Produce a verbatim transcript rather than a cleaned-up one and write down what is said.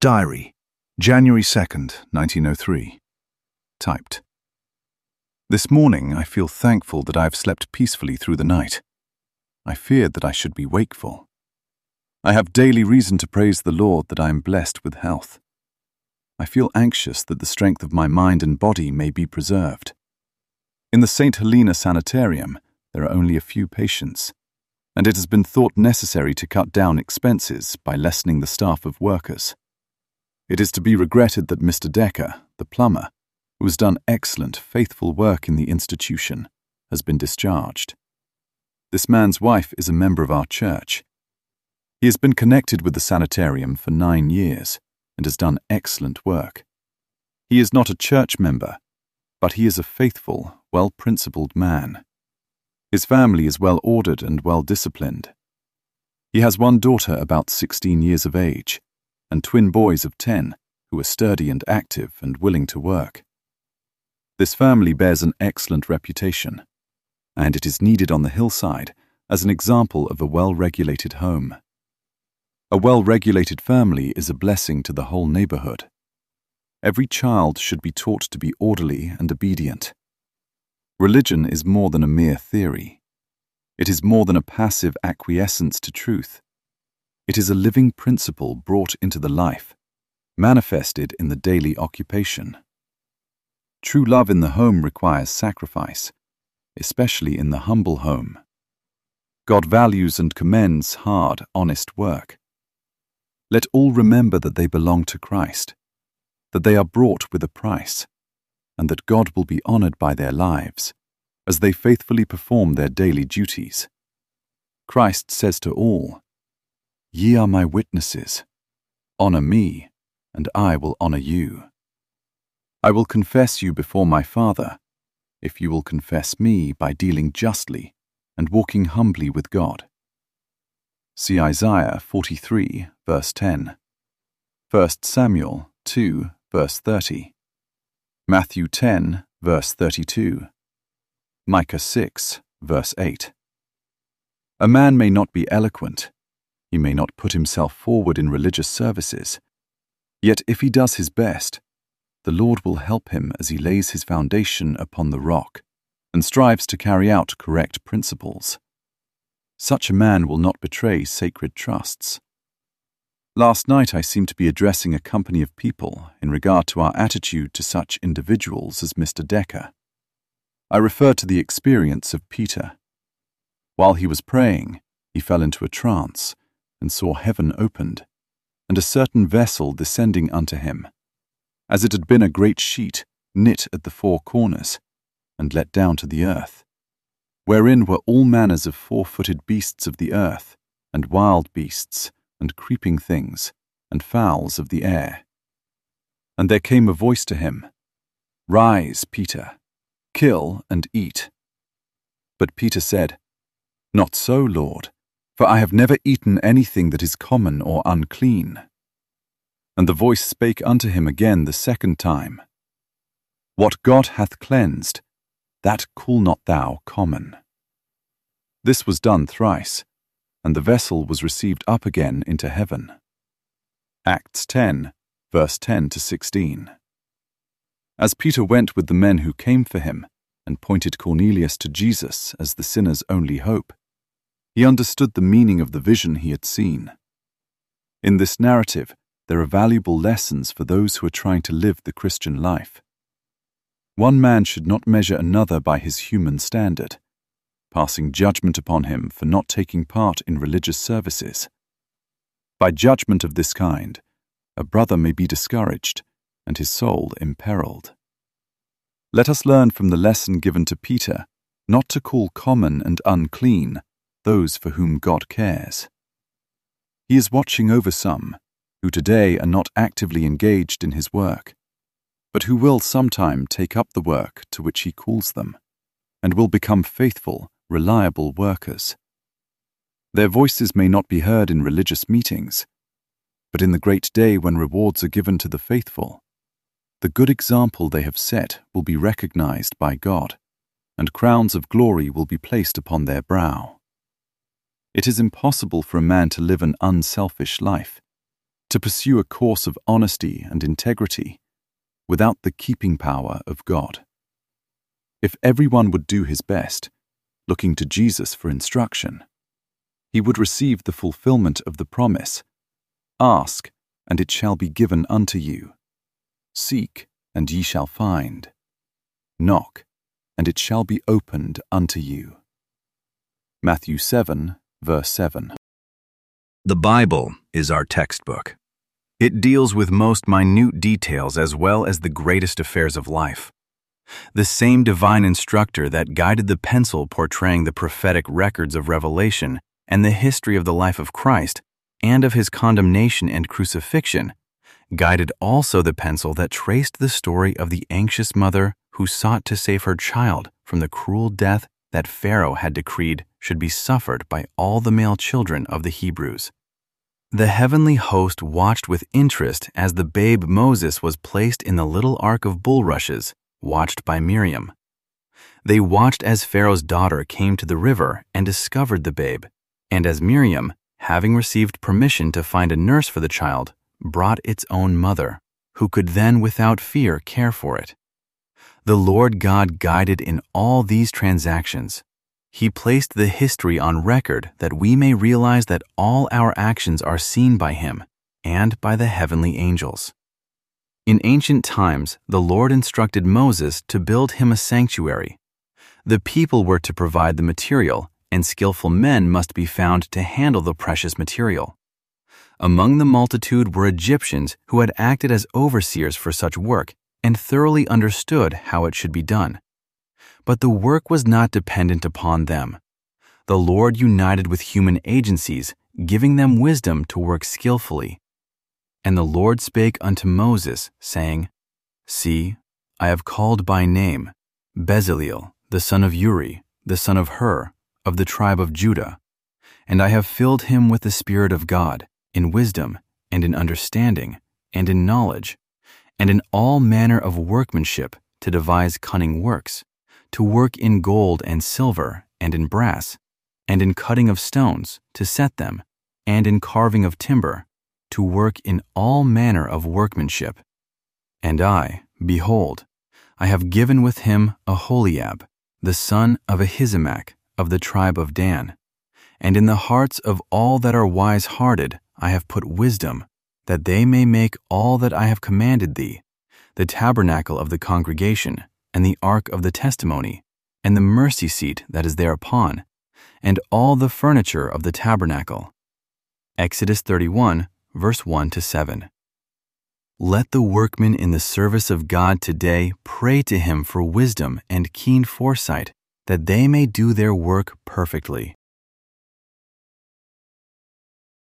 Diary, January second, nineteen oh three. Typed. This morning I feel thankful that I have slept peacefully through the night. I feared that I should be wakeful. I have daily reason to praise the Lord that I am blessed with health. I feel anxious that the strength of my mind and body may be preserved. In the Saint Helena Sanitarium, there are only a few patients, and it has been thought necessary to cut down expenses by lessening the staff of workers. It is to be regretted that Mister Decker, the plumber, who has done excellent, faithful work in the institution, has been discharged. This man's wife is a member of our church. He has been connected with the sanitarium for nine years and has done excellent work. He is not a church member, but he is a faithful, well-principled man. His family is well-ordered and well-disciplined. He has one daughter about sixteen years of age and twin boys of ten who are sturdy and active and willing to work. This family bears an excellent reputation, and it is needed on the hillside as an example of a well-regulated home. A well-regulated family is a blessing to the whole neighborhood. Every child should be taught to be orderly and obedient. Religion is more than a mere theory. It is more than a passive acquiescence to truth. It is a living principle brought into the life, manifested in the daily occupation. True love in the home requires sacrifice, especially in the humble home. God values and commends hard, honest work. Let all remember that they belong to Christ, that they are bought with a price, and that God will be honored by their lives as they faithfully perform their daily duties. Christ says to all, "Ye are my witnesses. Honor me, and I will honor you. I will confess you before my Father, if you will confess me by dealing justly and walking humbly with God." See Isaiah forty-three, verse ten, First Samuel two, verse thirty, Matthew ten, verse thirty-two, Micah six, verse eight. A man may not be eloquent, he may not put himself forward in religious services, yet if he does his best, the Lord will help him as he lays his foundation upon the rock and strives to carry out correct principles. Such a man will not betray sacred trusts. Last night I seemed to be addressing a company of people in regard to our attitude to such individuals as Mister Decker. I referred to the experience of Peter. While he was praying, he fell into a trance and saw heaven opened, and a certain vessel descending unto him, as it had been a great sheet knit at the four corners, and let down to the earth, wherein were all manners of four-footed beasts of the earth, and wild beasts, and creeping things, and fowls of the air. And there came a voice to him, "Rise, Peter, kill and eat." But Peter said, "Not so, Lord, for I have never eaten anything that is common or unclean." And the voice spake unto him again the second time, "What God hath cleansed, that call not thou common." This was done thrice, and the vessel was received up again into heaven. Acts ten, verse ten to sixteen. As Peter went with the men who came for him and pointed Cornelius to Jesus as the sinner's only hope, he understood the meaning of the vision he had seen. In this narrative, there are valuable lessons for those who are trying to live the Christian life. One man should not measure another by his human standard, passing judgment upon him for not taking part in religious services. By judgment of this kind, a brother may be discouraged and his soul imperiled. Let us learn from the lesson given to Peter not to call common and unclean those for whom God cares. He is watching over some who today are not actively engaged in his work, but who will sometime take up the work to which he calls them, and will become faithful, reliable workers. Their voices may not be heard in religious meetings, but in the great day when rewards are given to the faithful, the good example they have set will be recognized by God, and crowns of glory will be placed upon their brow. It is impossible for a man to live an unselfish life to pursue a course of honesty and integrity without the keeping power of God. If everyone would do his best, looking to Jesus for instruction, he would receive the fulfillment of the promise, "Ask, and it shall be given unto you. Seek, and ye shall find. Knock, and it shall be opened unto you." Matthew seven, verse seven. The Bible is our textbook. It deals with most minute details as well as the greatest affairs of life. The same divine instructor that guided the pencil portraying the prophetic records of Revelation and the history of the life of Christ and of his condemnation and crucifixion, guided also the pencil that traced the story of the anxious mother who sought to save her child from the cruel death that Pharaoh had decreed should be suffered by all the male children of the Hebrews. The heavenly host watched with interest as the babe Moses was placed in the little ark of bulrushes, watched by Miriam. They watched as Pharaoh's daughter came to the river and discovered the babe, and as Miriam, having received permission to find a nurse for the child, brought its own mother, who could then without fear care for it. The Lord God guided in all these transactions. He placed the history on record that we may realize that all our actions are seen by Him and by the heavenly angels. In ancient times, the Lord instructed Moses to build him a sanctuary. The people were to provide the material, and skillful men must be found to handle the precious material. Among the multitude were Egyptians who had acted as overseers for such work and thoroughly understood how it should be done. But the work was not dependent upon them. The Lord united with human agencies, giving them wisdom to work skillfully. And the Lord spake unto Moses, saying, See, I have called by name Bezaleel, the son of Uri, the son of Hur, of the tribe of Judah, and I have filled him with the Spirit of God, in wisdom, and in understanding, and in knowledge, and in all manner of workmanship, to devise cunning works, to work in gold and silver, and in brass, and in cutting of stones, to set them, and in carving of timber, to work in all manner of workmanship. And I, behold, I have given with him Aholiab, the son of Ahisamach, of the tribe of Dan. And in the hearts of all that are wise-hearted I have put wisdom, that they may make all that I have commanded thee, the tabernacle of the congregation, and the ark of the testimony, and the mercy seat that is thereupon, and all the furniture of the tabernacle. Exodus thirty-one, verse one to seven. Let the workmen in the service of God today pray to Him for wisdom and keen foresight, that they may do their work perfectly.